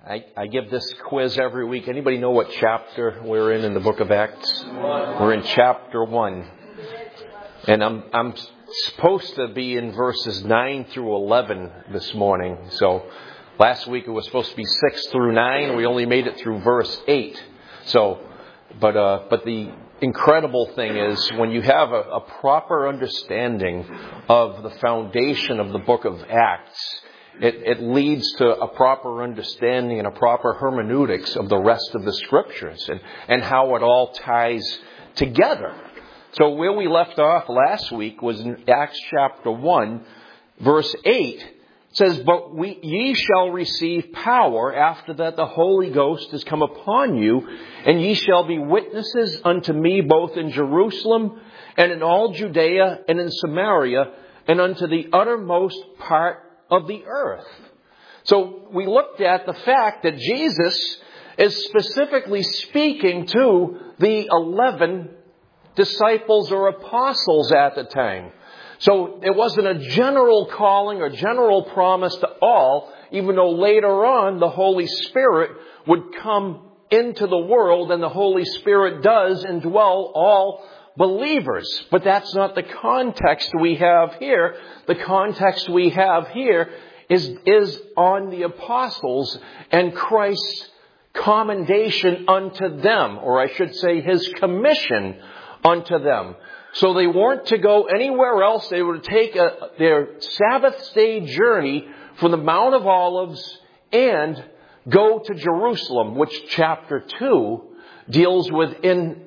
I give this quiz every week. Anybody know what chapter we're in the book of Acts? We're in chapter 1. And I'm supposed to be in verses 9 through 11 this morning. So last week it was supposed to be 6 through 9. We only made it through verse 8. But the incredible thing is when you have a proper understanding of the foundation of the book of Acts, it leads to a proper understanding and a proper hermeneutics of the rest of the scriptures and how it all ties together. So where we left off last week was in Acts chapter 1, verse 8. It says, "But ye shall receive power after that the Holy Ghost is come upon you, and ye shall be witnesses unto me both in Jerusalem and in all Judea and in Samaria and unto the uttermost part of the earth." So we looked at the fact that Jesus is specifically speaking to the 11 disciples or apostles at the time. So it wasn't a general calling or general promise to all, even though later on the Holy Spirit would come into the world, and the Holy Spirit does indwell all believers. But that's not the context we have here. The context we have here is on the apostles and Christ's commendation unto them, or I should say his commission unto them. So they weren't to go anywhere else. They were to take their Sabbath day journey from the Mount of Olives and go to Jerusalem, which chapter 2 deals with in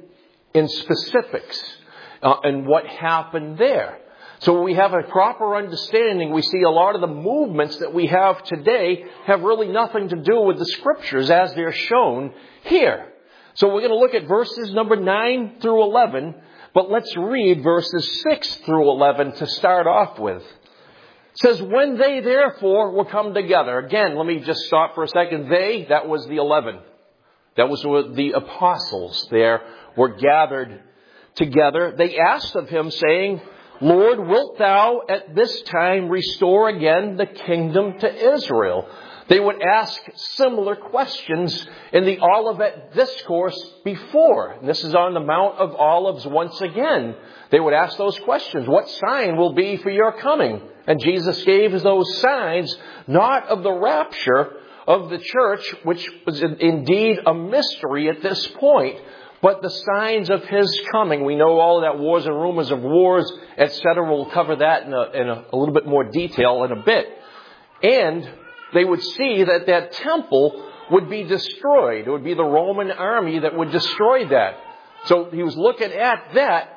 specifics and what happened there. So we have a proper understanding. We see a lot of the movements that we have today have really nothing to do with the scriptures as they're shown here. So we're going to look at verses number 9 through 11, but let's read verses 6 through 11 to start off with. It says, "When they therefore were come together." Again, let me just stop for a second. They, that was the 11. That was the apostles there were gathered together. They asked of him, saying, "Lord, wilt thou at this time restore again the kingdom to Israel?" They would ask similar questions in the Olivet Discourse before. And this is on the Mount of Olives once again. They would ask those questions. What sign will be for your coming? And Jesus gave those signs, not of the rapture of the church, which was indeed a mystery at this point, but the signs of his coming. We know all of that wars and rumors of wars, etc. We'll cover that in a little bit more detail in a bit. And they would see that that temple would be destroyed. It would be the Roman army that would destroy that. So he was looking at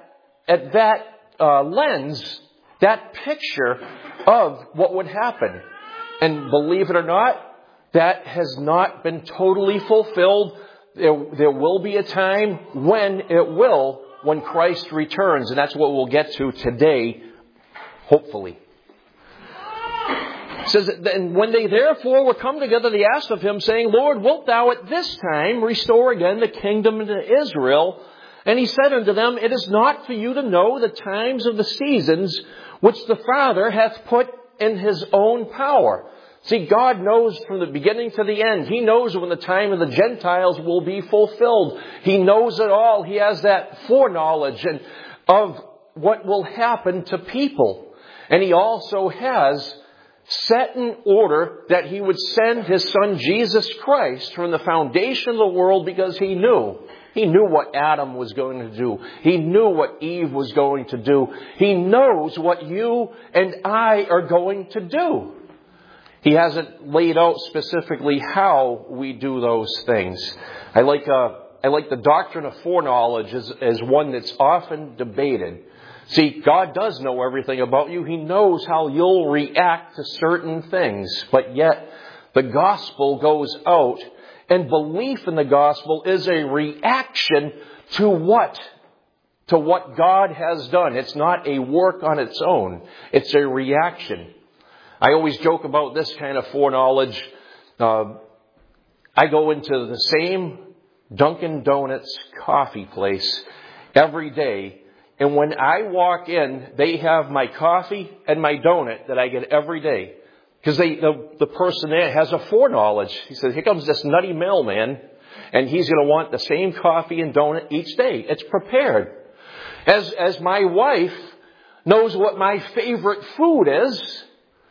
that lens, that picture of what would happen. And believe it or not, that has not been totally fulfilled. There will be a time when Christ returns. And that's what we'll get to today, hopefully. It says, "And when they therefore were come together, they asked of him, saying, Lord, wilt thou at this time restore again the kingdom to Israel? And he said unto them, It is not for you to know the times of the seasons which the Father hath put in his own power." See, God knows from the beginning to the end. He knows when the time of the Gentiles will be fulfilled. He knows it all. He has that foreknowledge of what will happen to people. And he also has set in order that he would send his son Jesus Christ from the foundation of the world, because he knew what Adam was going to do. He knew what Eve was going to do. He knows what you and I are going to do. He hasn't laid out specifically how we do those things. I like the doctrine of foreknowledge as one that's often debated. See, God does know everything about you. He knows how you'll react to certain things. But yet, the gospel goes out, and belief in the gospel is a reaction to what God has done. It's not a work on its own. It's a reaction. I always joke about this kind of foreknowledge. I go into the same Dunkin' Donuts coffee place every day. And when I walk in, they have my coffee and my donut that I get every day. Because the person there has a foreknowledge. He says, here comes this nutty mailman, and he's going to want the same coffee and donut each day. It's prepared. As my wife knows what my favorite food is,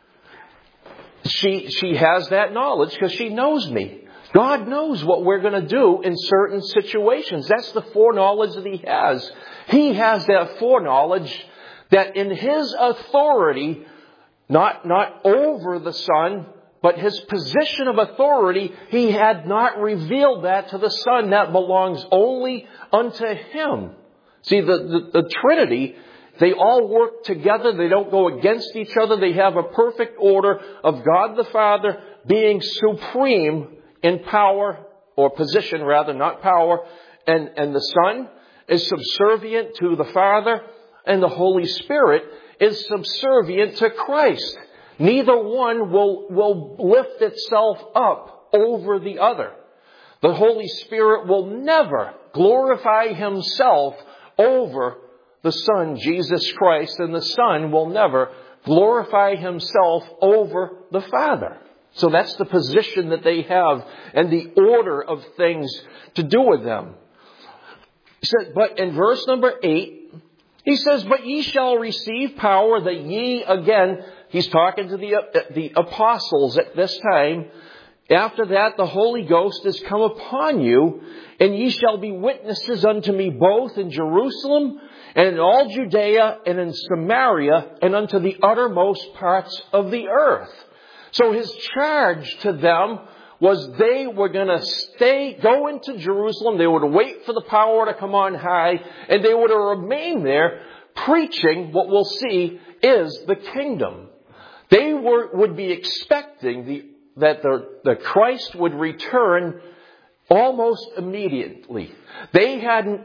she has that knowledge because she knows me. God knows what we're going to do in certain situations. That's the foreknowledge that He has. He has that foreknowledge that in His authority, not over the Son, but His position of authority, He had not revealed that to the Son. That belongs only unto Him. See, the Trinity, they all work together. They don't go against each other. They have a perfect order of God the Father being supreme in power, or position rather, not power. And the Son is subservient to the Father, and the Holy Spirit is subservient to Christ. Neither one will lift itself up over the other. The Holy Spirit will never glorify Himself over the Son, Jesus Christ, and the Son will never glorify Himself over the Father. So that's the position that they have and the order of things to do with them. He said, but in verse number 8, He says, but ye shall receive power that ye, again, He's talking to the apostles at this time. After that, the Holy Ghost is come upon you, and ye shall be witnesses unto me both in Jerusalem and in all Judea and in Samaria and unto the uttermost parts of the earth. So His charge to them was they were going to go into Jerusalem. They would wait for the power to come on high, and they would remain there preaching what we'll see is the kingdom. They would be expecting that the Christ would return almost immediately. They had an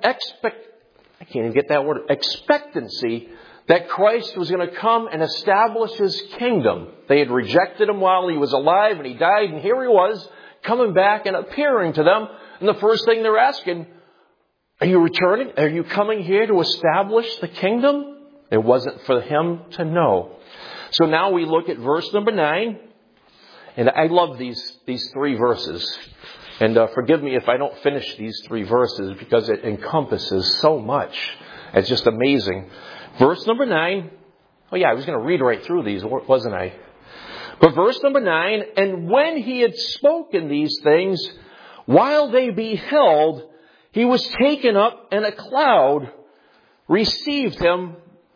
expectancy that Christ was going to come and establish His kingdom. They had rejected Him while He was alive, and He died, and here He was, coming back and appearing to them. And the first thing they're asking, are you returning? Are you coming here to establish the kingdom? It wasn't for Him to know. So now we look at verse number 9. And I love these 3 verses. And forgive me if I don't finish these 3 verses because it encompasses so much. It's just amazing. Verse number 9. Oh yeah, I was going to read right through these, wasn't I? But verse number 9. And when He had spoken these things, while they beheld, He was taken up, and a cloud received Him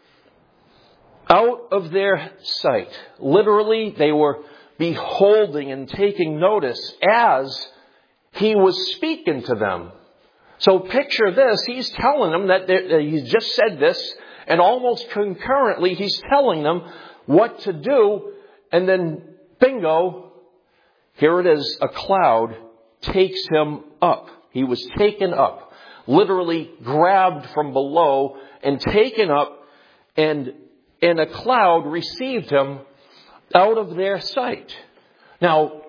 out of their sight. Literally, they were beholding and taking notice as He was speaking to them. So picture this. He's telling them that He's just said this, and almost concurrently He's telling them what to do. And then, bingo, here it is. A cloud takes Him up. He was taken up. Literally grabbed from below and taken up, and a cloud received Him out of their sight. Now,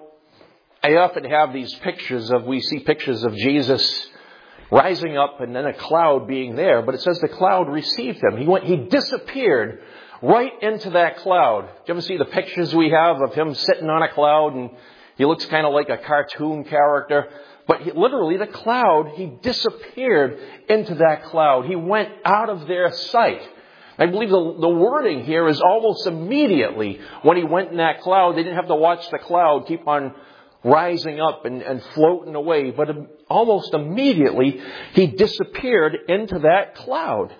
I often have these we see pictures of Jesus rising up and then a cloud being there, but it says the cloud received Him. He disappeared right into that cloud. Do you ever see the pictures we have of Him sitting on a cloud, and He looks kind of like a cartoon character? But literally the cloud, He disappeared into that cloud. He went out of their sight. I believe the wording here is almost immediately when He went in that cloud. They didn't have to watch the cloud keep on rising up and floating away. But almost immediately, He disappeared into that cloud.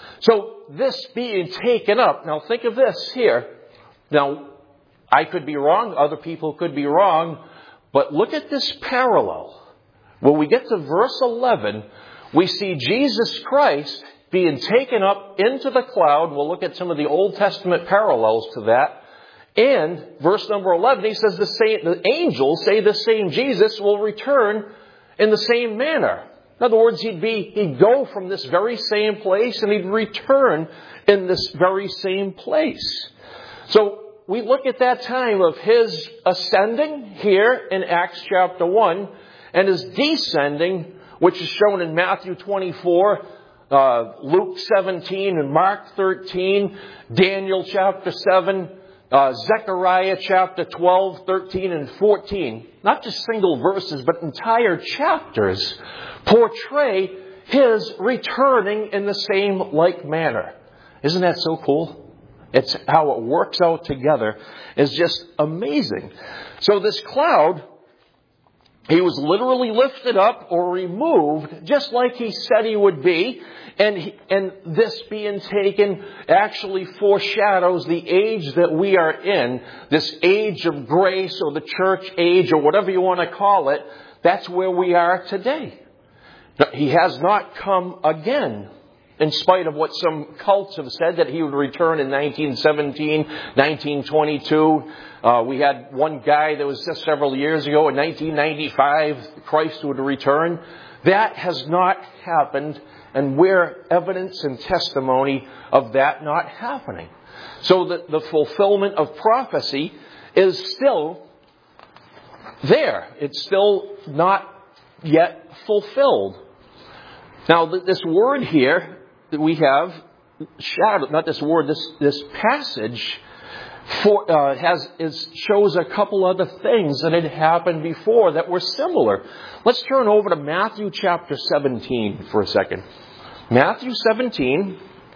So this being taken up. Now think of this here. Now, I could be wrong. Other people could be wrong. But look at this parallel. When we get to verse 11, we see Jesus Christ being taken up into the cloud. We'll look at some of the Old Testament parallels to that. And verse number 11, he says the angels say the same Jesus will return in the same manner. In other words, he'd go from this very same place and he'd return in this very same place. So we look at that time of His ascending here in Acts chapter 1 and His descending, which is shown in Matthew 24, Luke 17 and Mark 13, Daniel chapter 7, Zechariah chapter 12, 13, and 14, not just single verses, but entire chapters, portray His returning in the same like manner. Isn't that so cool? It's how it works out together is just amazing. So this cloud, He was literally lifted up or removed, just like He said He would be. And this being taken actually foreshadows the age that we are in, this age of grace or the church age or whatever you want to call it. That's where we are today. He has not come again, in spite of what some cults have said, that He would return in 1917, 1922. We had one guy that was just several years ago, in 1995, Christ would return. That has not happened, and we're evidence and testimony of that not happening. So the fulfillment of prophecy is still there. It's still not yet fulfilled. Now, this word here that we have, shadow, not this word, this passage shows a couple other things that had happened before that were similar. Let's turn over to Matthew chapter 17 for a second. Matthew 17.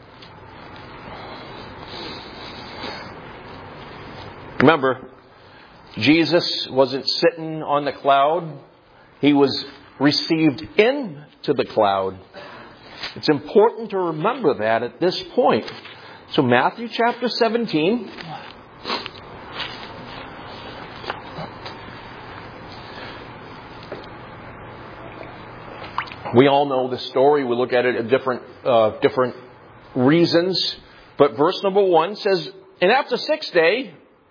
Remember, Jesus wasn't sitting on the cloud. He was received into the cloud. It's important to remember that at this point. So Matthew chapter 17. We all know the story. We look at it at different reasons. But verse number 1 says, "And after 6 days,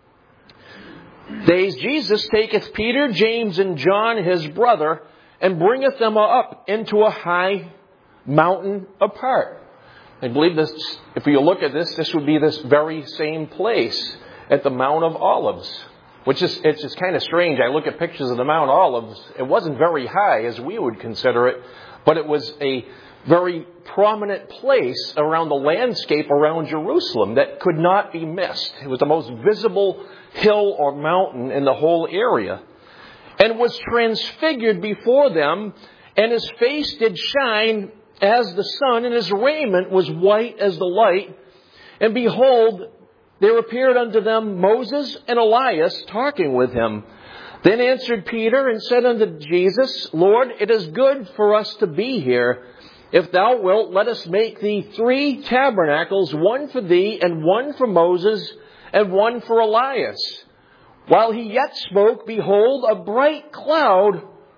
Jesus taketh Peter, James, and John his brother, and bringeth them up into a high mountain apart." I believe this, if you look at this would be this very same place at the Mount of Olives. It's just kind of strange. I look at pictures of the Mount of Olives. It wasn't very high as we would consider it, but it was a very prominent place around the landscape around Jerusalem that could not be missed. It was the most visible hill or mountain in the whole area. "And was transfigured before them, and His face did shine as the sun, and His raiment was white as the light. And behold, there appeared unto them Moses and Elias talking with Him. Then answered Peter and said unto Jesus, Lord, it is good for us to be here. If Thou wilt, let us make Thee 3 tabernacles, one for Thee, and one for Moses, and one for Elias. While He yet spoke, behold, a bright cloud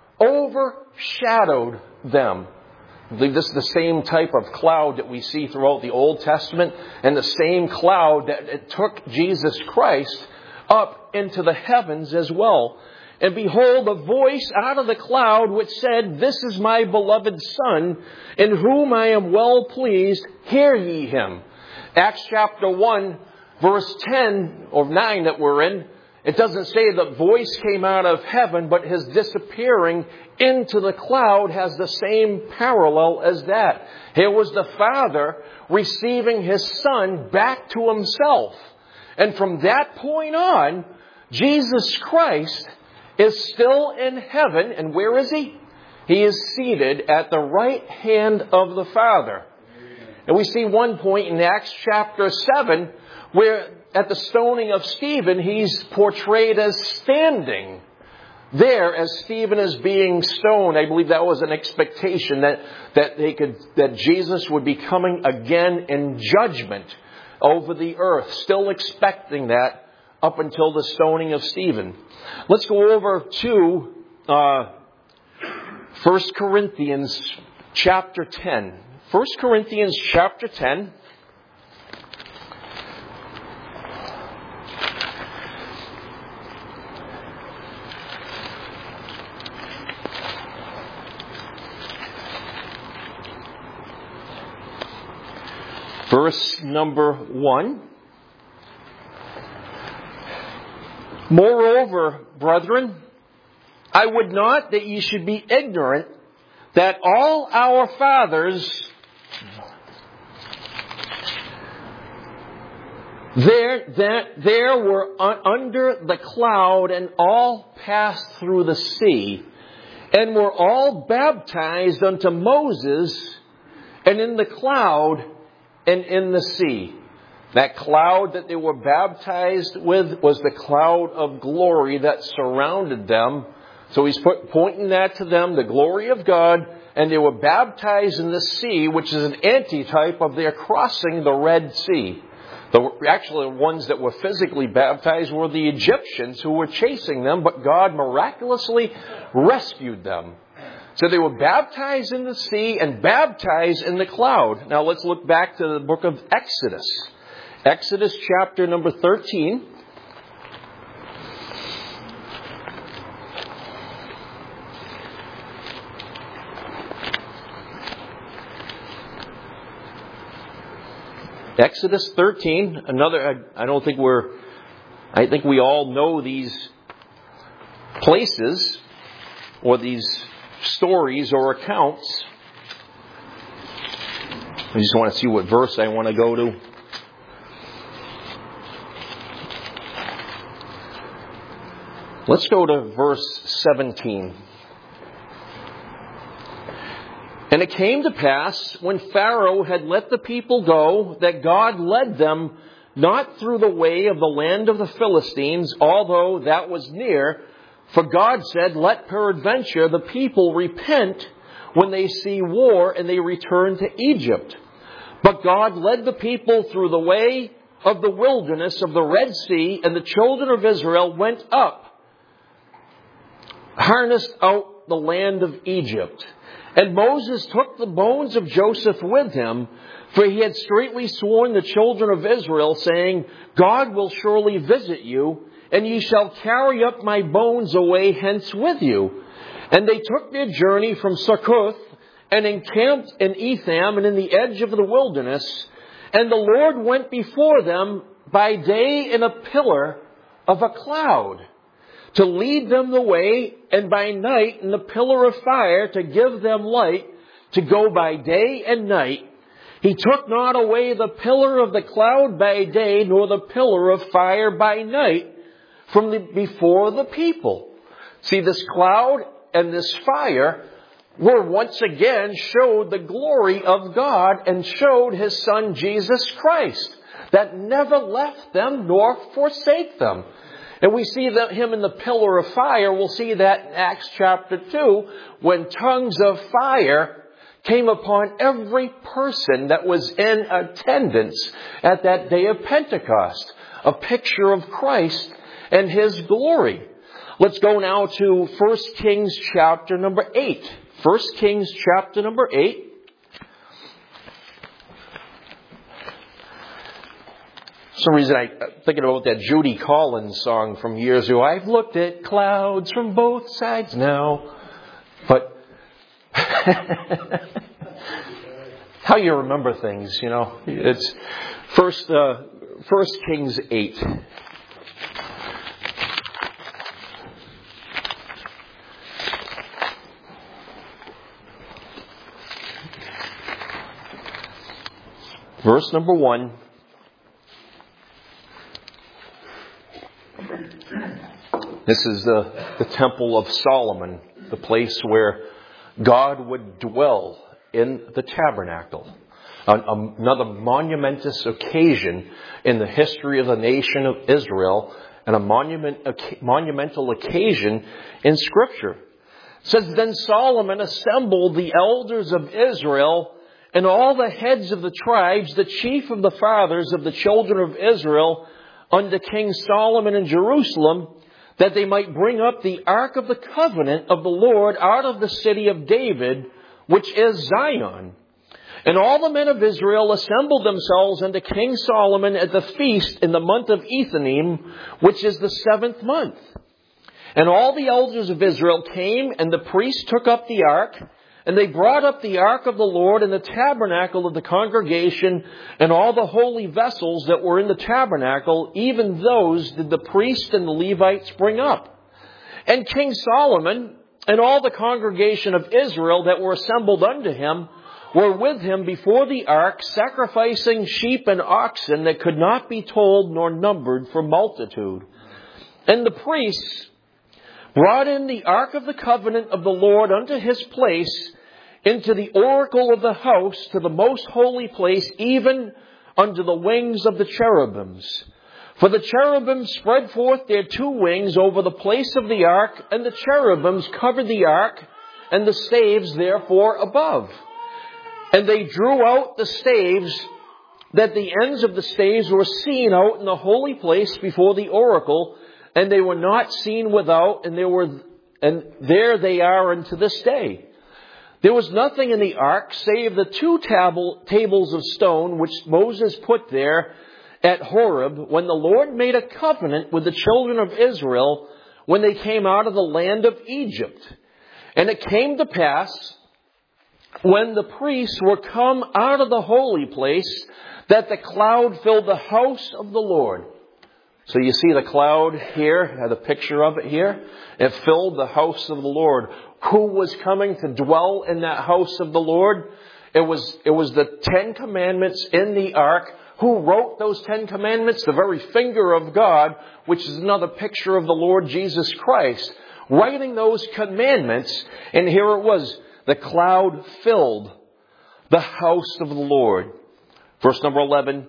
overshadowed them." I believe this is the same type of cloud that we see throughout the Old Testament, and the same cloud that it took Jesus Christ up into the heavens as well. "And behold, a voice out of the cloud which said, This is my beloved Son, in whom I am well pleased. Hear ye Him." Acts chapter 1, verse 10 or 9 that we're in, it doesn't say the voice came out of heaven, but His disappearing into the cloud has the same parallel as that. Here was the Father receiving His Son back to Himself. And from that point on, Jesus Christ is still in heaven. And where is He? He is seated at the right hand of the Father. And we see one point in Acts chapter 7 where at the stoning of Stephen, He's portrayed as standing there as Stephen is being stoned. I believe that was an expectation that Jesus would be coming again in judgment over the earth. Still expecting that up until the stoning of Stephen. Let's go over to 1 Corinthians chapter 10. 1 Corinthians chapter 10. Verse number 1. "Moreover, brethren, I would not that ye should be ignorant that all our fathers There were under the cloud, and all passed through the sea, and were all baptized unto Moses, and in the cloud and in the sea. That cloud that they were baptized with was the cloud of glory that surrounded them. So he's pointing that to them, the glory of God, and they were baptized in the sea, which is an antitype of their crossing the Red Sea. Actually, the ones that were physically baptized were the Egyptians who were chasing them, but God miraculously rescued them. So they were baptized in the sea and baptized in the cloud. Now let's look back to the book of Exodus. Exodus chapter number 13. Exodus 13, I think we all know these places or these stories or accounts. I just want to see what verse I want to go to. Let's go to verse 17. And it came to pass, when Pharaoh had let the people go, that God led them not through the way of the land of the Philistines, although that was near. For God said, let peradventure the people repent when they see war, and they return to Egypt. But God led the people through the way of the wilderness of the Red Sea, and the children of Israel went up, harnessed out the land of Egypt. And Moses took the bones of Joseph with him, for he had straitly sworn the children of Israel, saying, God will surely visit you, and ye shall carry up my bones away hence with you. And they took their journey from Succoth, and encamped in Etham, and in the edge of the wilderness. And the Lord went before them by day in a pillar of a cloud, to lead them the way, and by night in the pillar of fire to give them light, to go by day and night. He took not away the pillar of the cloud by day, nor the pillar of fire by night from before the people. See, this cloud and this fire were once again showed the glory of God and showed His Son Jesus Christ, that never left them nor forsake them. And we see that Him in the pillar of fire. We'll see that in Acts chapter 2, when tongues of fire came upon every person that was in attendance at that day of Pentecost. A picture of Christ and His glory. Let's go now to 1 Kings chapter number 8. 1 Kings chapter number 8. For some reason I'm thinking about that Judy Collins song from years ago. I've looked at clouds from both sides now. But how you remember things, you know. It's 1 Kings 8. Verse number 1. This is the Temple of Solomon, the place where God would dwell in the tabernacle. Another monumentous occasion in the history of the nation of Israel, and a monumental occasion in Scripture. It says, Then Solomon assembled the elders of Israel and all the heads of the tribes, the chief of the fathers of the children of Israel, unto King Solomon in Jerusalem, that they might bring up the ark of the covenant of the Lord out of the city of David, which is Zion. And all the men of Israel assembled themselves unto King Solomon at the feast in the month of Ethanim, which is the 7th month. And all the elders of Israel came, and the priests took up the ark, and they brought up the ark of the Lord in the tabernacle of the congregation, and all the holy vessels that were in the tabernacle, even those did the priests and the Levites bring up. And King Solomon and all the congregation of Israel that were assembled unto him were with him before the ark, sacrificing sheep and oxen that could not be told nor numbered for multitude. And the priests brought in the ark of the covenant of the Lord unto his place, into the oracle of the house, to the most holy place, even unto the wings of the cherubims. For the cherubims spread forth their two wings over the place of the ark, and the cherubims covered the ark, and the staves therefore above. And they drew out the staves, that the ends of the staves were seen out in the holy place before the oracle, and they were not seen without, and there they are unto this day. There was nothing in the ark save the two tables of stone which Moses put there at Horeb, when the Lord made a covenant with the children of Israel when they came out of the land of Egypt. And it came to pass, when the priests were come out of the holy place, that the cloud filled the house of the Lord. So you see the cloud here, I have a picture of it here. It filled the house of the Lord. Who was coming to dwell in that house of the Lord? It was the 10 Commandments in the ark. Who wrote those 10 Commandments? The very finger of God, which is another picture of the Lord Jesus Christ, writing those commandments. And here it was. The cloud filled the house of the Lord. Verse number 11.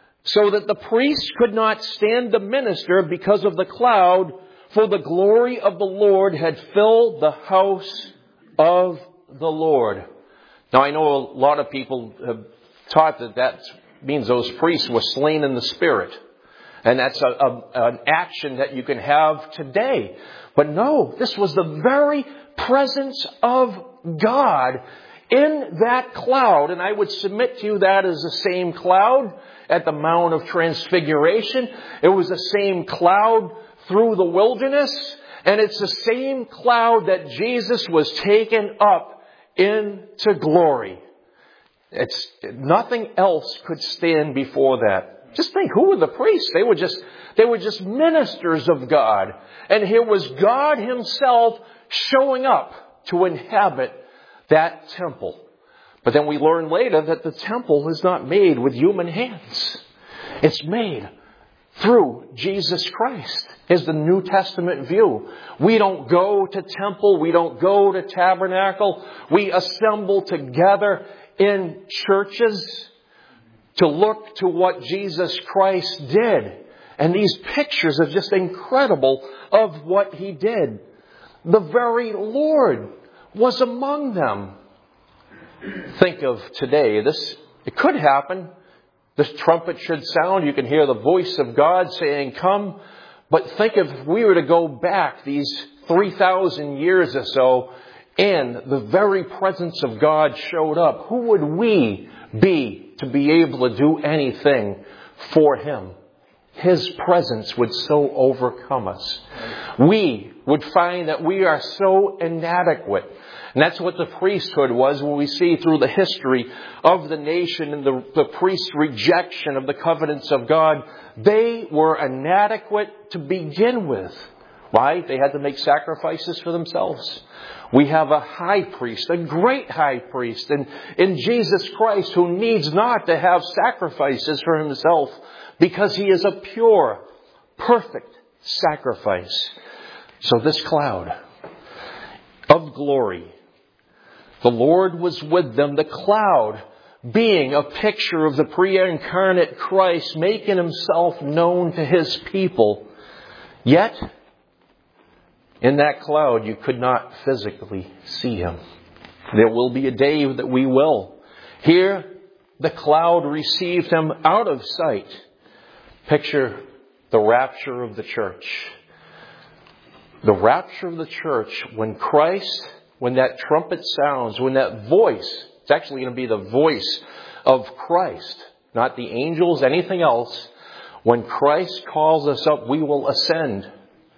So that the priests could not stand to minister because of the cloud, for the glory of the Lord had filled the house of the Lord. Now I know a lot of people have taught that means those priests were slain in the Spirit. And that's an action that you can have today. But no, this was the very presence of God in that cloud. And I would submit to you that is the same cloud at the Mount of Transfiguration. It was the same cloud through the wilderness. And it's the same cloud that Jesus was taken up into glory. It's nothing else could stand before that. Just think, who were the priests? They were just ministers of God. And here was God himself showing up to inhabit that temple. But then we learn later that the temple is not made with human hands. It's made through Jesus Christ. Is the New Testament view. We don't go to temple. We don't go to tabernacle. We assemble together in churches to look to what Jesus Christ did. And these pictures are just incredible of what he did. The very Lord was among them. Think of today. It could happen. This trumpet should sound. You can hear the voice of God saying, "Come." But think if we were to go back these 3,000 years or so, and the very presence of God showed up, who would we be to be able to do anything for him? His presence would so overcome us. We would find that we are so inadequate. And that's what the priesthood was when we see through the history of the nation and the priest's rejection of the covenants of God. They were inadequate to begin with. Why? They had to make sacrifices for themselves. We have a high priest, a great high priest, in Jesus Christ, who needs not to have sacrifices for himself because he is a pure, perfect sacrifice. So this cloud of glory, the Lord was with them, the cloud being a picture of the pre-incarnate Christ, making himself known to his people. Yet, in that cloud, you could not physically see him. There will be a day that we will. Here, the cloud received him out of sight. Picture the rapture of the church. The rapture of the church, when that trumpet sounds, when that voice, it's actually going to be the voice of Christ, not the angels, anything else. When Christ calls us up, we will ascend.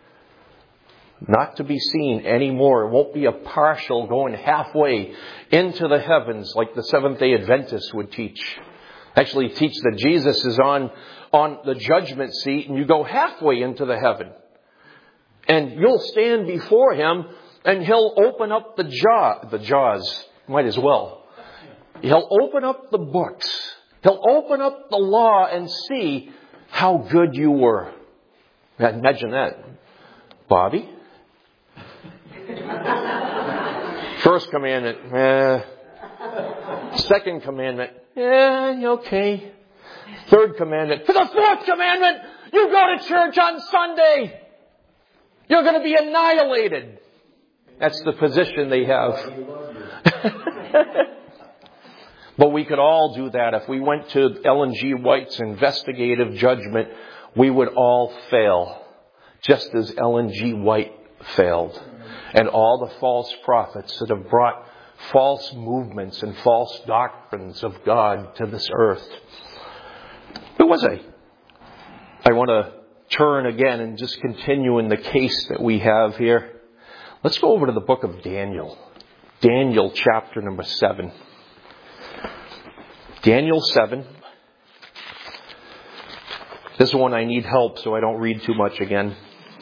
Not to be seen anymore. It won't be a partial going halfway into the heavens like the Seventh-day Adventists would teach. Actually teach that Jesus is on the judgment seat and you go halfway into the heaven. And you'll stand before him and he'll open up the jaws. Might as well. He'll open up the books. He'll open up the law and see how good you were. Imagine that. Bobby? First commandment, Second commandment, okay. Third commandment. For the fourth commandment, you go to church on Sunday. You're going to be annihilated. That's the position they have. But we could all do that. If we went to Ellen G. White's investigative judgment, we would all fail, just as Ellen G. White failed. And all the false prophets that have brought false movements and false doctrines of God to this earth. Who was I? I want to turn again and just continue in the case that we have here. Let's go over to the book of Daniel. Daniel chapter number 7. Daniel 7. This one I need help so I don't read too much again.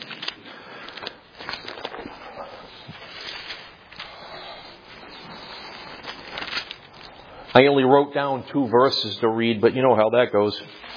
I only wrote down 2 verses to read, but you know how that goes.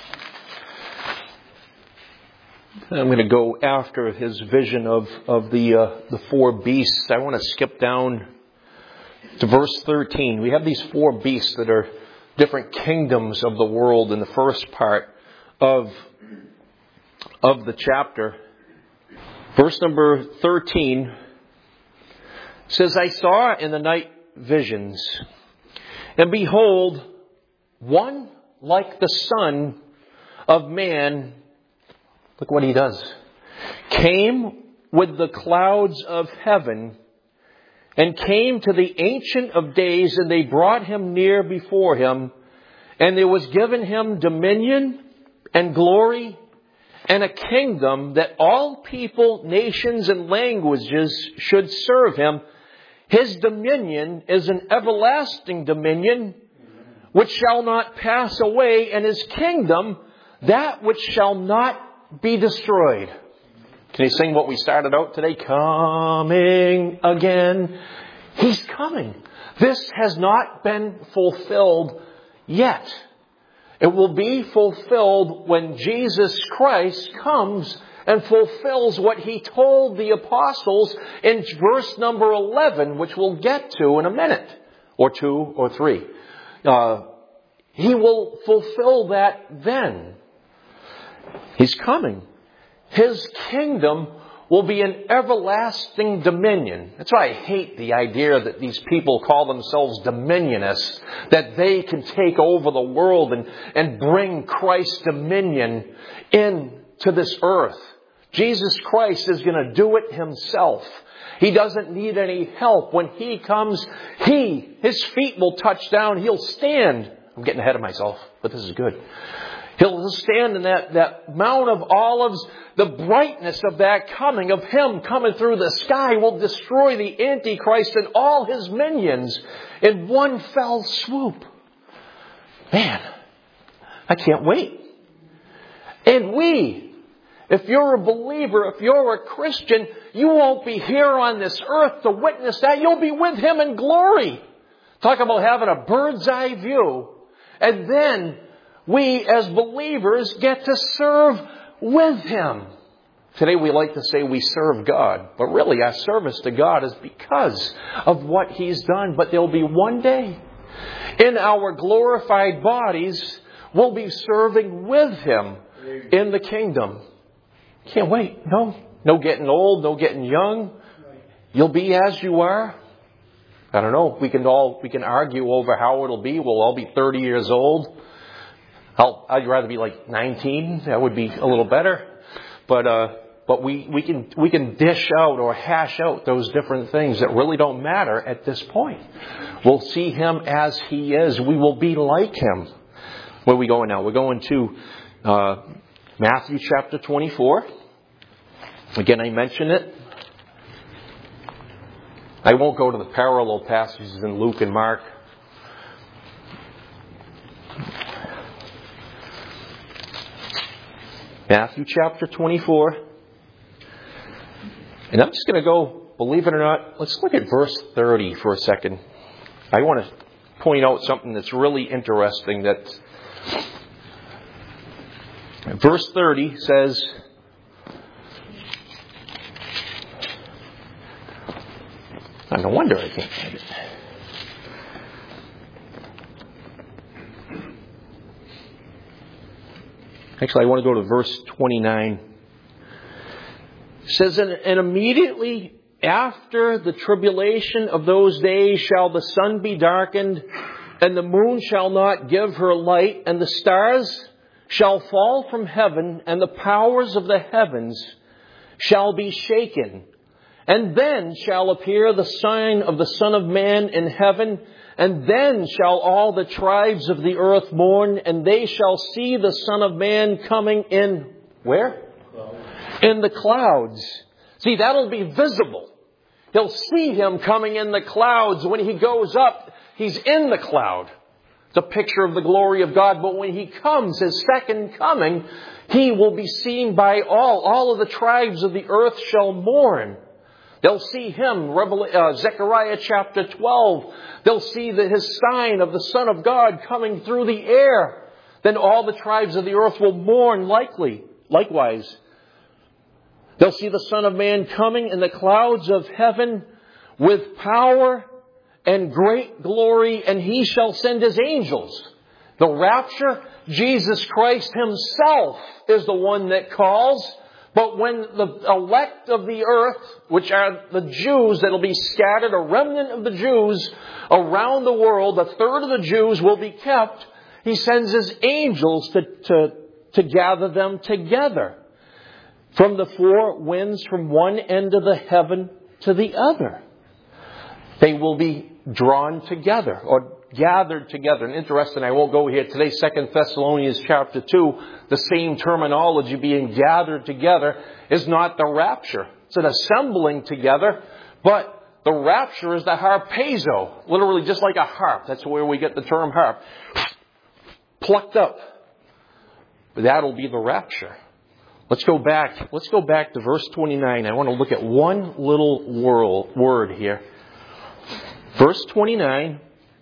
I'm going to go after his vision of the 4 beasts. I want to skip down to verse 13. We have these 4 beasts that are different kingdoms of the world in the first part of the chapter. Verse number 13 says, I saw in the night visions, and behold, one like the Son of Man, look what he does, came with the clouds of heaven, and came to the Ancient of Days, and they brought him near before him, and there was given him dominion and glory and a kingdom that all people, nations, and languages should serve him. His dominion is an everlasting dominion which shall not pass away, and his kingdom that which shall not be destroyed. Can you sing what we started out today? Coming again. He's coming. This has not been fulfilled yet. It will be fulfilled when Jesus Christ comes and fulfills what he told the apostles in verse number 11, which we'll get to in a minute, or 2 or 3. He will fulfill that then. He's coming. His kingdom will be an everlasting dominion. That's why I hate the idea that these people call themselves dominionists, that they can take over the world and bring Christ's dominion into this earth. Jesus Christ is going to do it himself. He doesn't need any help. When he comes, his feet will touch down. He'll stand. I'm getting ahead of myself, but this is good. He'll stand in that Mount of Olives. The brightness of that coming, of him coming through the sky, will destroy the Antichrist and all his minions in one fell swoop. Man, I can't wait. And if you're a believer, if you're a Christian, you won't be here on this earth to witness that. You'll be with him in glory. Talk about having a bird's eye view. And then we as believers get to serve with him. Today we like to say we serve God, but really our service to God is because of what he's done. But there'll be one day in our glorified bodies we'll be serving with him in the kingdom. Can't wait. No getting old, no getting young. You'll be as you are. I don't know. We can argue over how it'll be. We'll all be 30 years old. I'd rather be like 19. That would be a little better. But we can dish out or hash out those different things that really don't matter at this point. We'll see him as he is. We will be like him. Where are we going now? We're going to Matthew chapter 24. Again, I mentioned it. I won't go to the parallel passages in Luke and Mark. Matthew chapter 24. And I'm just going to go, believe it or not, let's look at verse 30 for a second. I want to point out something that's really interesting. That verse 30 says, no wonder I can't find it. Actually, I want to go to verse 29. It says, and immediately after the tribulation of those days shall the sun be darkened, and the moon shall not give her light, and the stars shall fall from heaven, and the powers of the heavens shall be shaken. And then shall appear the sign of the Son of Man in heaven, and then shall all the tribes of the earth mourn, and they shall see the Son of Man coming in, where? In the clouds. See, that'll be visible. He'll see Him coming in the clouds. When He goes up, He's in the cloud. It's a picture of the glory of God. But when He comes, His second coming, He will be seen by all. All of the tribes of the earth shall mourn. They'll see Him, Zechariah chapter 12. They'll see His sign of the Son of God coming through the air. Then all the tribes of the earth will mourn likewise. They'll see the Son of Man coming in the clouds of heaven with power and great glory, and He shall send His angels. The rapture, Jesus Christ Himself is the one that calls. But when the elect of the earth, which are the Jews that will be scattered, a remnant of the Jews around the world, a third of the Jews will be kept, He sends His angels to gather them together from the four winds, from one end of the heaven to the other. They will be drawn together or gathered together. And interesting, I won't go here today, 2 Thessalonians chapter 2, the same terminology, being gathered together, is not the rapture. It's an assembling together, but the rapture is the harpazo, literally just like a harp. That's where we get the term harp. Plucked up. That'll be the rapture. Let's go back to verse 29. I want to look at one little word here. Verse 29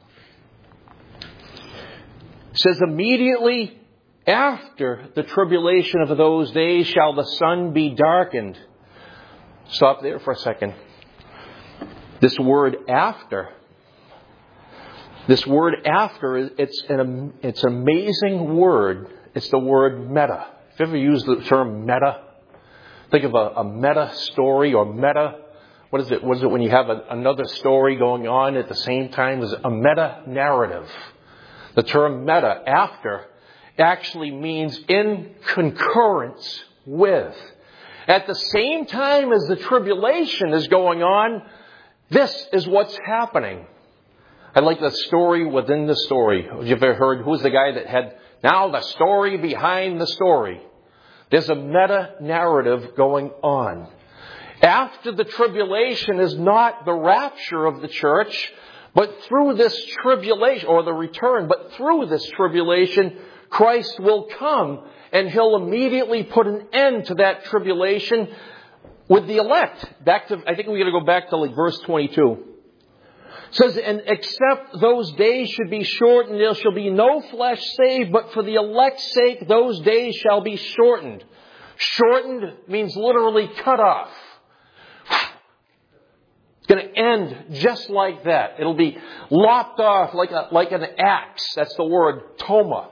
says, immediately after the tribulation of those days shall the sun be darkened. Stop there for a second. This word after, it's an amazing word. It's the word meta. Have you ever used the term meta? Think of a meta story or meta. What is it when you have another story going on at the same time? Is a meta narrative. The term meta, after, actually means in concurrence with. At the same time as the tribulation is going on, this is what's happening. I like the story within the story. Have you ever heard, who's the guy that had, now the story behind the story? There's a meta narrative going on. After the tribulation is not the rapture of the church, but through this tribulation, or the return, but through this tribulation, Christ will come and He'll immediately put an end to that tribulation with the elect. I think we're going to go back to verse 22. It says, and except those days should be shortened, there shall be no flesh saved, but for the elect's sake, those days shall be shortened. Shortened means literally cut off. It's going to end just like that. It'll be lopped off like an axe. That's the word toma.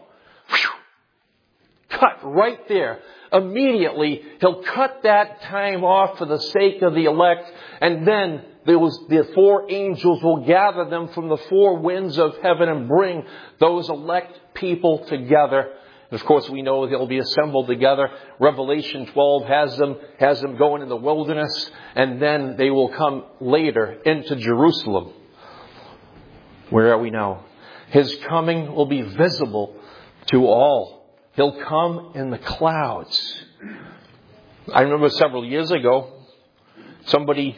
Cut right there. Immediately, He'll cut that time off for the sake of the elect, and then the four angels will gather them from the four winds of heaven and bring those elect people together. And of course, we know they'll be assembled together. Revelation 12 has them going in the wilderness, and then they will come later into Jerusalem. Where are we now? His coming will be visible to all. He'll come in the clouds. I remember several years ago, somebody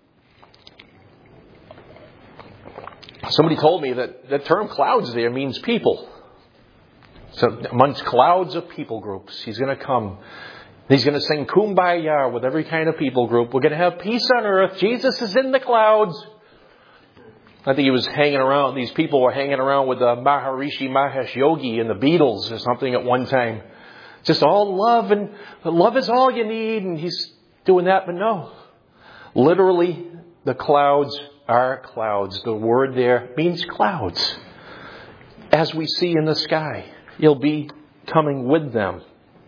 told me that the term clouds there means people. So amongst clouds of people groups, He's going to come. He's going to sing Kumbaya with every kind of people group. We're going to have peace on earth. Jesus is in the clouds. I think he was hanging around, these people were hanging around with Maharishi Mahesh Yogi and the Beatles or something at one time. Just all love, and love is all you need, and he's doing that, but no. Literally, the clouds are clouds. The word there means clouds. As we see in the sky, He'll be coming with them.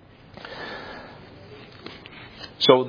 So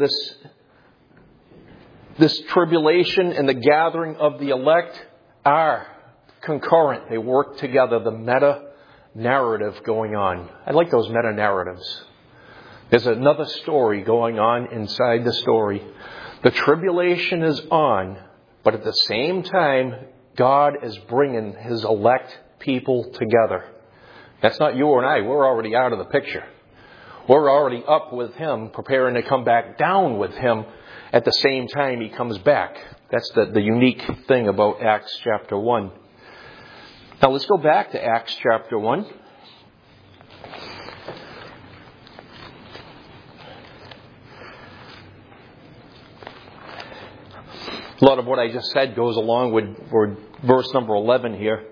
this tribulation and the gathering of the elect are concurrent. They work together. The meta-narrative going on. I like those meta-narratives. There's another story going on inside the story. The tribulation is on, but at the same time, God is bringing His elect people together. That's not you and I. We're already out of the picture. We're already up with Him, preparing to come back down with Him at the same time He comes back. That's the unique thing about Acts chapter 1. Now let's go back to Acts chapter 1. A lot of what I just said goes along with verse number 11 here.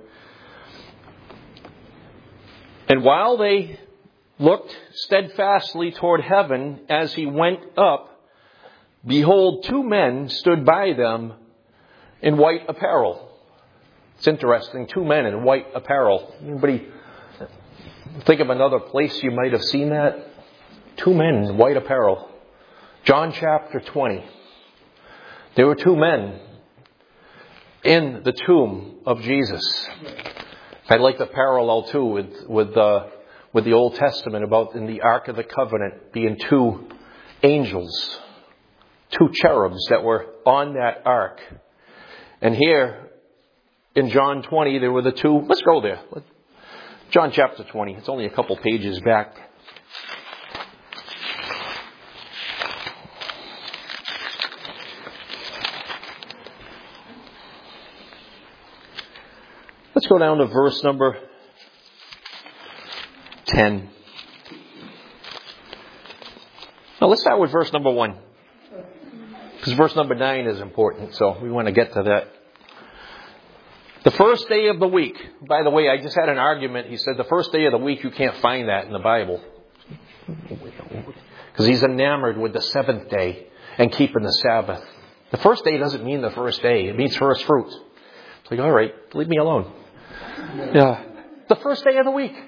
And while they looked steadfastly toward heaven as He went up, behold, 2 men stood by them in white apparel. It's interesting, 2 men in white apparel. Anybody think of another place you might have seen that? 2 men in white apparel. John chapter 20. There were 2 men in the tomb of Jesus. I like the parallel too with the Old Testament about in the Ark of the Covenant being 2 angels, 2 cherubs that were on that ark. And here in John 20 there were the 2. Let's go there. John chapter 20. It's only a couple pages back. Let's go down to verse number 10. Now let's start with verse number 1. Because verse number 9 is important, so we want to get to that. The first day of the week. By the way, I just had an argument. He said the first day of the week, you can't find that in the Bible. Because he's enamored with the 7th day and keeping the Sabbath. The first day doesn't mean the first day. It means first fruits. It's like, all right, leave me alone. Yeah. The first day of the week.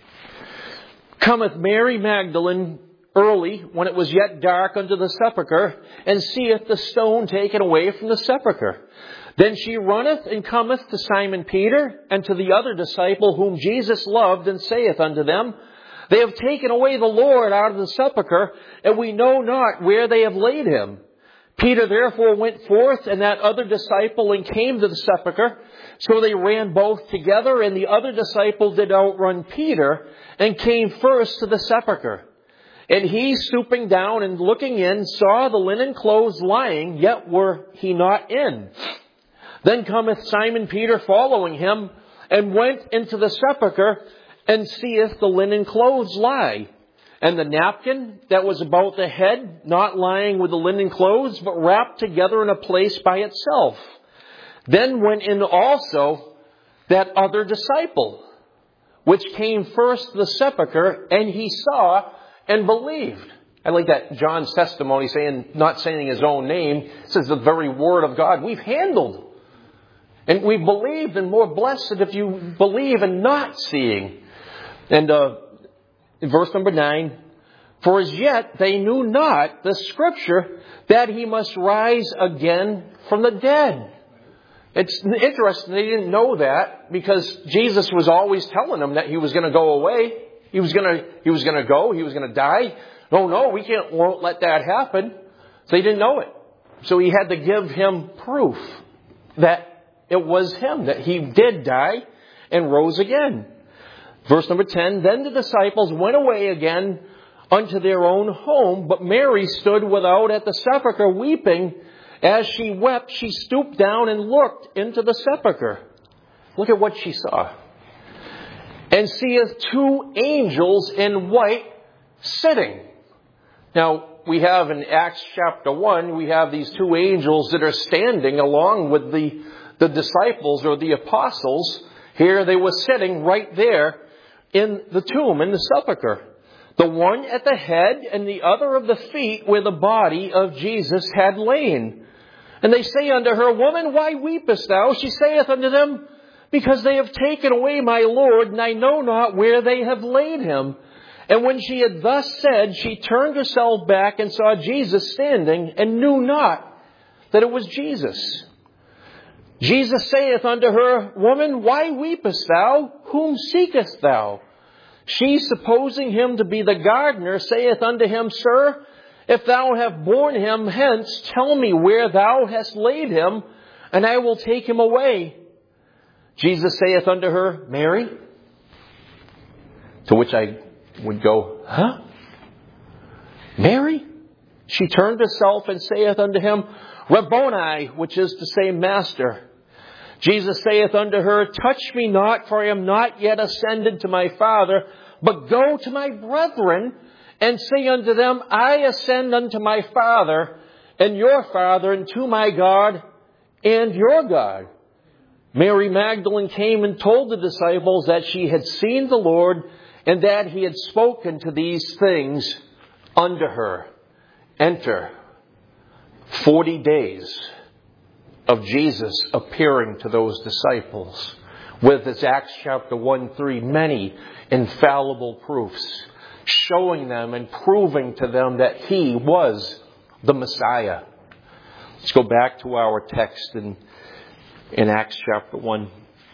Cometh Mary Magdalene early, when it was yet dark, unto the sepulchre, and seeth the stone taken away from the sepulchre. Then she runneth and cometh to Simon Peter, and to the other disciple whom Jesus loved, and saith unto them, They have taken away the Lord out of the sepulchre, and we know not where they have laid him. Peter therefore went forth, and that other disciple, and came to the sepulchre. So they ran both together, and the other disciple did outrun Peter, and came first to the sepulchre. And he, stooping down and looking in, saw the linen clothes lying, yet were he not in. Then cometh Simon Peter following him, and went into the sepulchre, and seeth the linen clothes lie, and the napkin that was about the head, not lying with the linen clothes, but wrapped together in a place by itself. Then went in also that other disciple, which came first to the sepulchre, and he saw and believed. I like that John's testimony, not saying his own name. It says the very word of God we've handled. And we've believed, and more blessed if you believe and not seeing. And in verse number 9, For as yet they knew not the scripture that he must rise again from the dead. It's interesting they didn't know that, because Jesus was always telling them that he was going to go away. He was going to go. He was going to die. No, won't let that happen. So they didn't know it. So he had to give him proof that it was him, that he did die and rose again. Verse number 10, Then the disciples went away again unto their own home, but Mary stood without at the sepulchre weeping. As she wept, she stooped down and looked into the sepulchre. Look at what she saw. And seeth 2 angels in white sitting. Now, we have in Acts chapter 1, we have these 2 angels that are standing along with the the disciples or the apostles, here they were sitting right there in the tomb, in the sepulchre. The one at the head and the other of the feet where the body of Jesus had lain. And they say unto her, Woman, why weepest thou? She saith unto them, Because they have taken away my Lord, and I know not where they have laid him. And when she had thus said, she turned herself back and saw Jesus standing, and knew not that it was Jesus. Jesus saith unto her, Woman, why weepest thou? Whom seekest thou? She, supposing him to be the gardener, saith unto him, Sir, if thou have borne him hence, tell me where thou hast laid him, and I will take him away. Jesus saith unto her, Mary. To which I would go, Huh? Mary? She turned herself and saith unto him, Rabboni, which is to say, Master. Jesus saith unto her, Touch me not, for I am not yet ascended to my Father, but go to my brethren, and say unto them, I ascend unto my Father, and your Father, and to my God, and your God. Mary Magdalene came and told the disciples that she had seen the Lord, and that he had spoken to these things unto her. Enter 40 days of Jesus appearing to those disciples with, as Acts chapter 1-3, many infallible proofs, showing them and proving to them that he was the Messiah. Let's go back to our text in Acts chapter 1.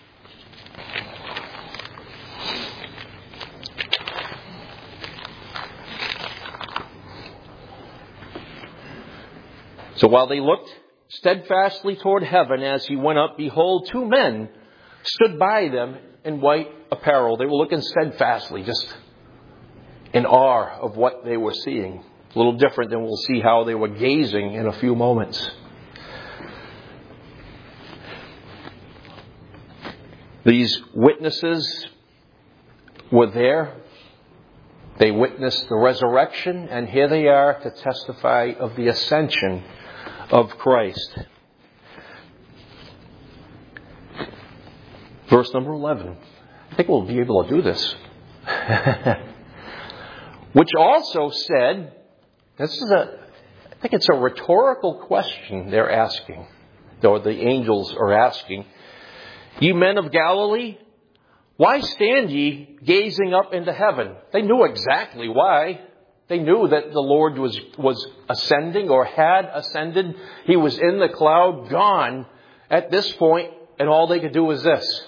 So while they looked steadfastly toward heaven as he went up, behold, 2 men stood by them in white apparel. They were looking steadfastly, just in awe of what they were seeing. A little different than we'll see how they were gazing in a few moments. These witnesses were there. They witnessed the resurrection, and here they are to testify of the ascension of Christ. Verse number 11. I think we'll be able to do this. Which also said, I think it's a rhetorical question they're asking, or the angels are asking. Ye men of Galilee, why stand ye gazing up into heaven? They knew exactly why. They knew that the Lord was ascending or had ascended. He was in the cloud, gone at this point, and all they could do was this.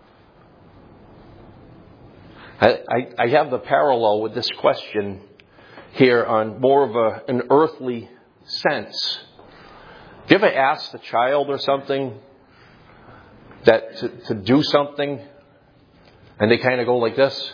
I have the parallel with this question here on more of an earthly sense. Have you ever asked a child or something that to do something, and they kind of go like this?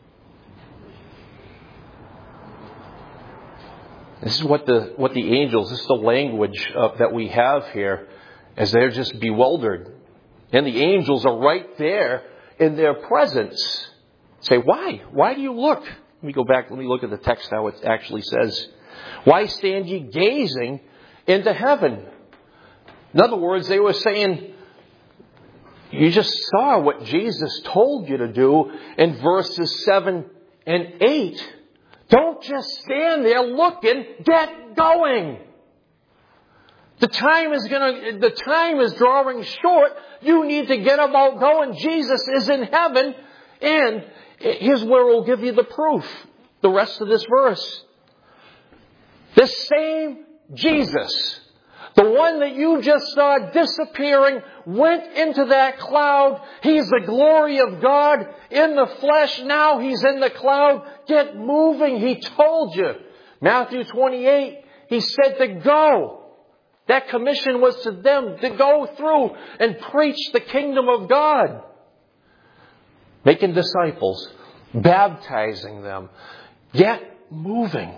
This is what the angels, this is the language that we have here, as they're just bewildered. And the angels are right there in their presence. Say, why? Why do you look? Let me go back, let me look at the text how it actually says. Why stand ye gazing into heaven? In other words, they were saying, you just saw what Jesus told you to do in verses 7 and 8. Don't just stand there looking. Get going. The time is drawing short. You need to get about going. Jesus is in heaven, and here's where we'll give you the proof. The rest of this verse. The same Jesus, the one that you just saw disappearing, went into that cloud. He's the glory of God in the flesh. Now he's in the cloud. Get moving. He told you. Matthew 28, he said to go. That commission was to them to go through and preach the kingdom of God. Making disciples, baptizing them. Get moving.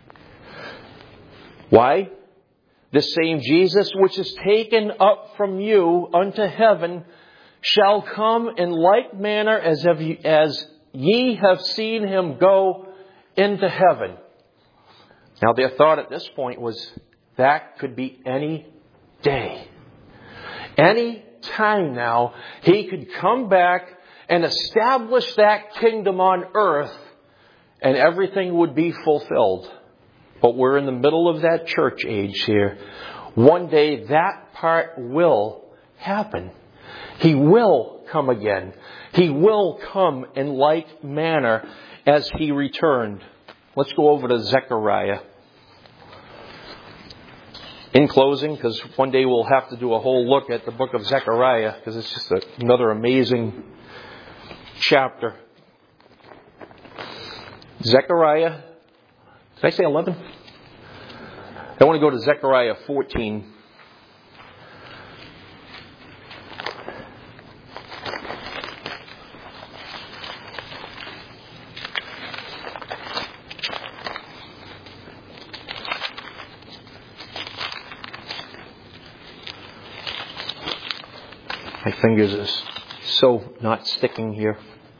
Why? The same Jesus which is taken up from you unto heaven shall come in like manner as ye have seen him go into heaven. Now their thought at this point was that could be any day. Any time now, He could come back and establish that kingdom on earth, and everything would be fulfilled. But we're in the middle of that church age here. One day that part will happen. He will come again. He will come in like manner as He returned. Let's go over to Zechariah. In closing, because one day we'll have to do a whole look at the book of Zechariah, because it's just another amazing chapter. Zechariah, did I say 11? I want to go to Zechariah 14. My fingers are so not sticking here.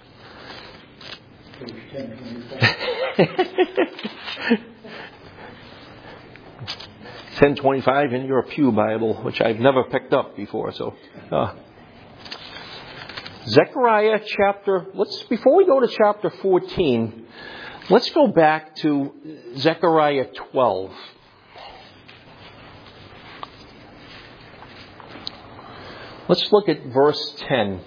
1025 in your pew Bible, which I've never picked up before. Zechariah before we go to chapter 14, let's go back to Zechariah 12. Let's look at verse 10.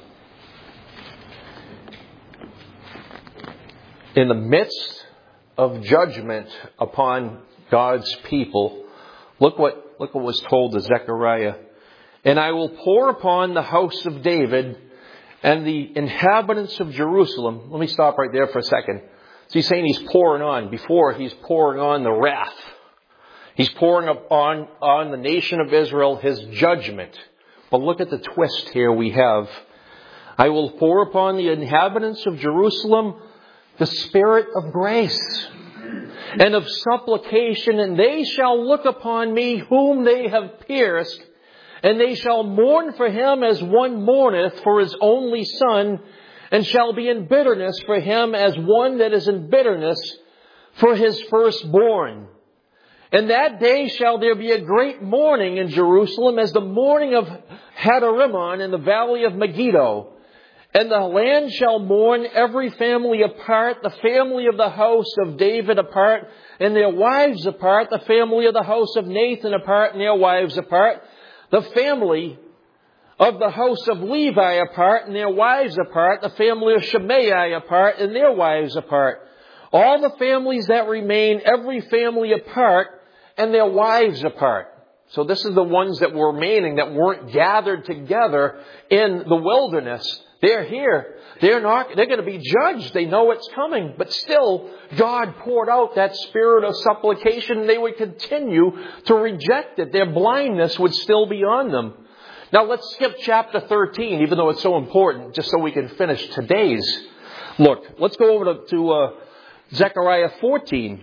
In the midst of judgment upon God's people, look what was told to Zechariah. And I will pour upon the house of David and the inhabitants of Jerusalem. Let me stop right there for a second. So he's saying he's pouring on. Before, he's pouring on the wrath. He's pouring on the nation of Israel his judgment. But look at the twist here we have. I will pour upon the inhabitants of Jerusalem the spirit of grace and of supplication, and they shall look upon me whom they have pierced, and they shall mourn for him as one mourneth for his only son, and shall be in bitterness for him as one that is in bitterness for his firstborn. And that day shall there be a great mourning in Jerusalem, as the mourning of Hadarimmon in the valley of Megiddo. And the land shall mourn, every family apart, the family of the house of David apart, and their wives apart, the family of the house of Nathan apart, and their wives apart, the family of the house of Levi apart, and their wives apart, the family of Shimei apart, and their wives apart. All the families that remain, every family apart, and their wives apart. So this is the ones that were remaining, that weren't gathered together in the wilderness. They're here. They're going to be judged. They know it's coming. But still, God poured out that spirit of supplication, and they would continue to reject it. Their blindness would still be on them. Now let's skip chapter 13, even though it's so important, just so we can finish today's look. Let's go over to Zechariah 14.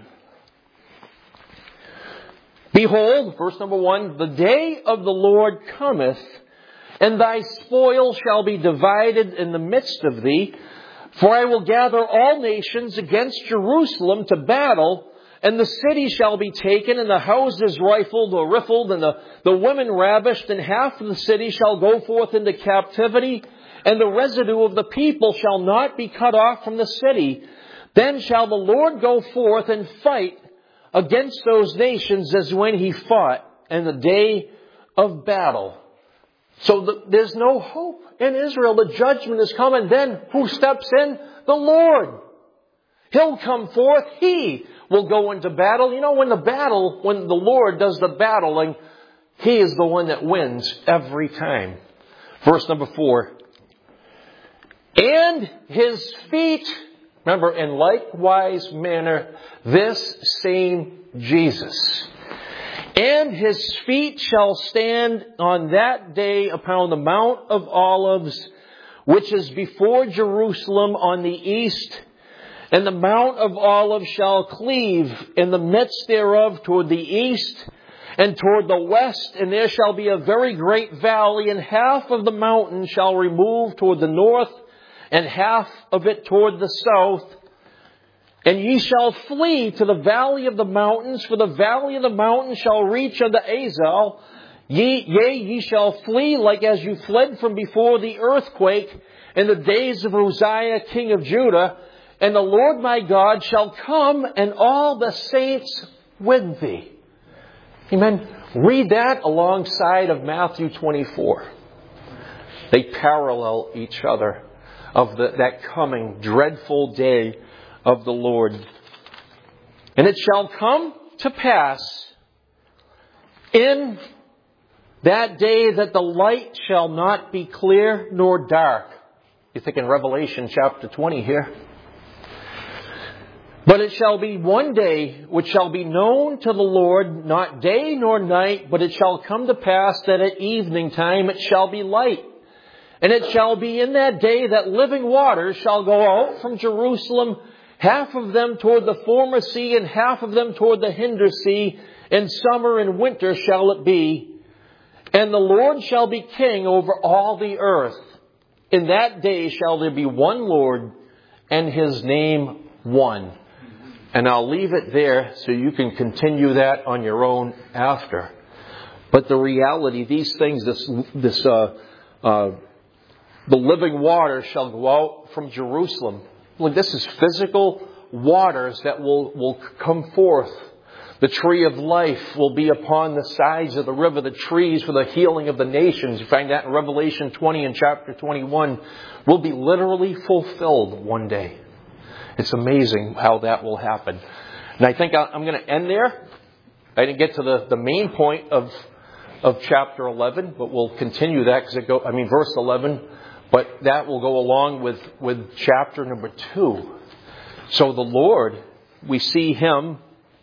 Behold, verse number 1, the day of the Lord cometh, and thy spoil shall be divided in the midst of thee. For I will gather all nations against Jerusalem to battle, and the city shall be taken, and the houses rifled or riffled, and the women ravished, and half of the city shall go forth into captivity, and the residue of the people shall not be cut off from the city. Then shall the Lord go forth and fight against those nations as when he fought in the day of battle. So there's no hope in Israel. The judgment is coming. Then who steps in? The Lord. He'll come forth. He will go into battle. You know, when the Lord does the battling, He is the one that wins every time. Verse number 4. And his feet, remember, in likewise manner, this same Jesus. And his feet shall stand on that day upon the Mount of Olives, which is before Jerusalem on the east. And the Mount of Olives shall cleave in the midst thereof toward the east and toward the west. And there shall be a very great valley, and half of the mountain shall remove toward the north, and half of it toward the south. And ye shall flee to the valley of the mountains, for the valley of the mountains shall reach unto Azal, Ye shall flee like as you fled from before the earthquake in the days of Uzziah, king of Judah. And the Lord my God shall come, and all the saints with thee. Amen. Read that alongside of Matthew 24. They parallel each other of that coming dreadful day of the Lord. And it shall come to pass in that day that the light shall not be clear nor dark. You think in Revelation chapter 20 here. But it shall be one day which shall be known to the Lord, not day nor night, but it shall come to pass that at evening time it shall be light. And it shall be in that day that living waters shall go out from Jerusalem, half of them toward the former sea, and half of them toward the hinder sea. In summer and winter shall it be. And the Lord shall be king over all the earth. In that day shall there be one Lord, and His name one. And I'll leave it there so you can continue that on your own after. But the reality, these things, the living water shall go out from Jerusalem. Look, this is physical waters that will come forth. The tree of life will be upon the sides of the river, the trees for the healing of the nations. You find that in Revelation 20 and chapter 21. Will be literally fulfilled one day. It's amazing how that will happen. And I think I'm going to end there. I didn't get to the main point of chapter 11, but we'll continue that because verse 11. But that will go along with chapter number 2. So the Lord, we see Him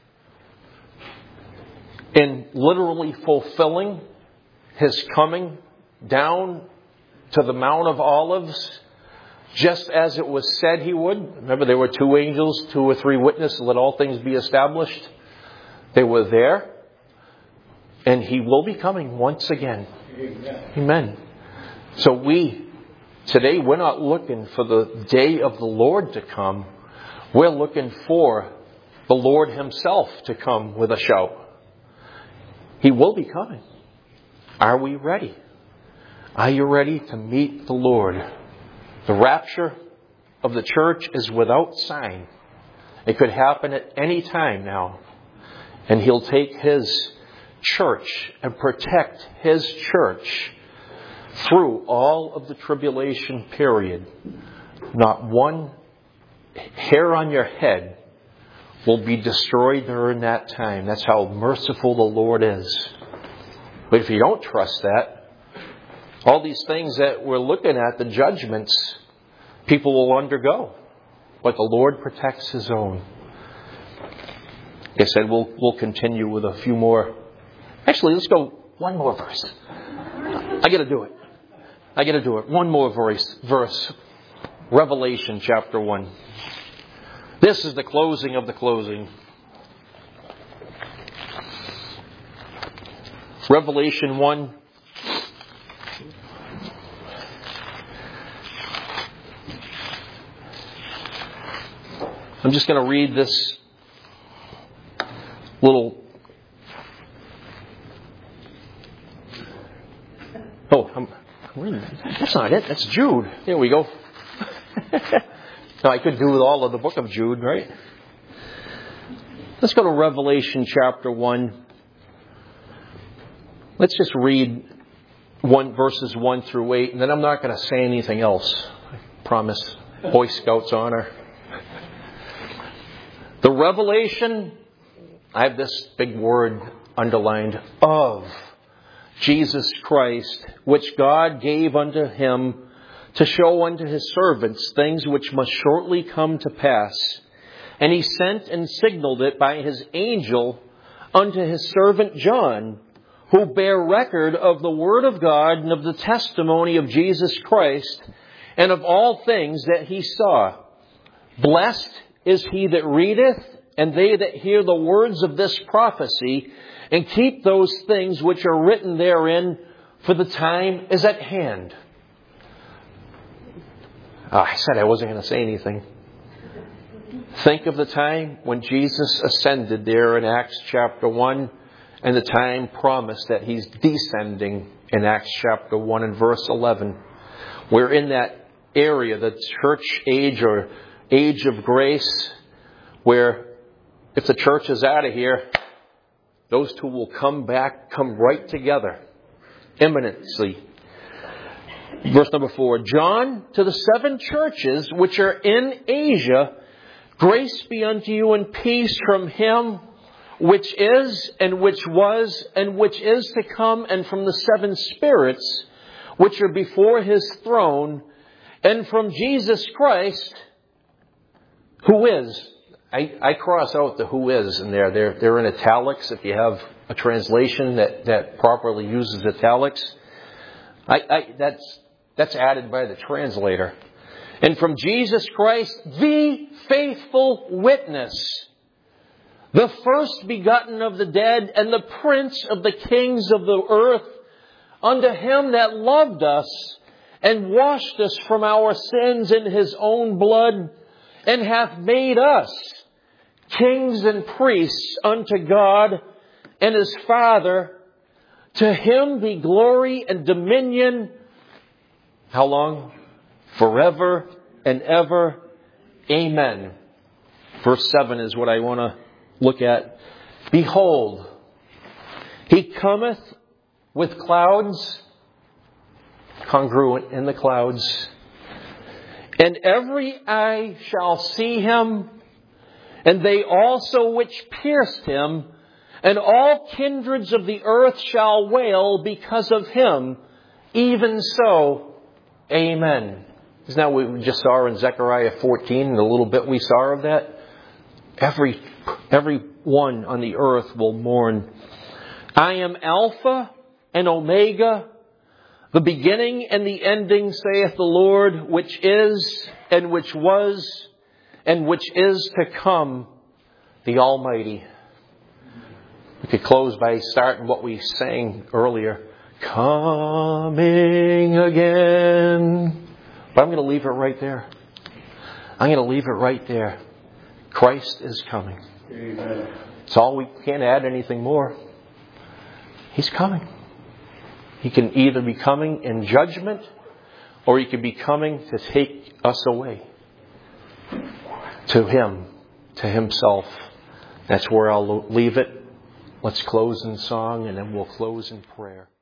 in literally fulfilling His coming down to the Mount of Olives, just as it was said He would. Remember, there were 2 angels, 2 or 3 witnesses, let all things be established. They were there. And He will be coming once again. Amen. So today we're not looking for the day of the Lord to come. We're looking for the Lord Himself to come with a shout. He will be coming. Are we ready? Are you ready to meet the Lord? The rapture of the church is without sign. It could happen at any time now. And He'll take His church and protect His church through all of the tribulation period. Not one hair on your head will be destroyed during that time. That's how merciful the Lord is. But if you don't trust that, all these things that we're looking at, the judgments, people will undergo. But the Lord protects His own. Like I said, we'll continue with a few more. Actually, let's go one more verse. I got to do it. One more verse. Revelation chapter 1. This is the closing of the closing. Revelation 1. I'm just going to read this little... That's not it. That's Jude. There we go. Now, I could do with all of the book of Jude, right? Let's go to Revelation chapter 1. Let's just read verses 1 through 8, and then I'm not going to say anything else. I promise. Boy Scouts honor. The revelation, I have this big word underlined, of Jesus Christ, which God gave unto Him to show unto His servants things which must shortly come to pass. And He sent and signaled it by His angel unto His servant John, who bare record of the word of God and of the testimony of Jesus Christ, and of all things that he saw. Blessed is he that readeth, and they that hear the words of this prophecy, and keep those things which are written therein, for the time is at hand. I said I wasn't going to say anything. Think of the time when Jesus ascended there in Acts chapter 1, and the time promised that He's descending in Acts chapter 1 and verse 11. We're in that area, the church age or age of grace, where if the church is out of here, those two will come right together, imminently. Verse number 4, John, to the 7 churches which are in Asia, grace be unto you and peace from Him which is, and which was, and which is to come, and from the 7 spirits which are before His throne, and from Jesus Christ, who is. I cross out the who is in there. They're in italics if you have a translation that properly uses italics. That's added by the translator. And from Jesus Christ, the faithful witness, the first begotten of the dead, and the prince of the kings of the earth, unto Him that loved us, and washed us from our sins in His own blood, and hath made us kings and priests unto God and His Father. To Him be glory and dominion. How long? Forever and ever. Amen. Verse 7 is what I want to look at. Behold, He cometh with clouds, congruent in the clouds, and every eye shall see Him, and they also which pierced Him, and all kindreds of the earth shall wail because of Him. Even so, amen. Isn't that what we just saw in Zechariah 14, and the little bit we saw of that? Every one on the earth will mourn. I am Alpha and Omega, the beginning and the ending, saith the Lord, which is, and which was, and which is to come, the Almighty. We could close by starting what we sang earlier. Coming again. But I'm going to leave it right there. I'm going to leave it right there. Christ is coming. Amen. It's all. We can't add anything more. He's coming. He can either be coming in judgment, or He could be coming to take us away to Him, to Himself. That's where I'll leave it. Let's close in song, and then we'll close in prayer.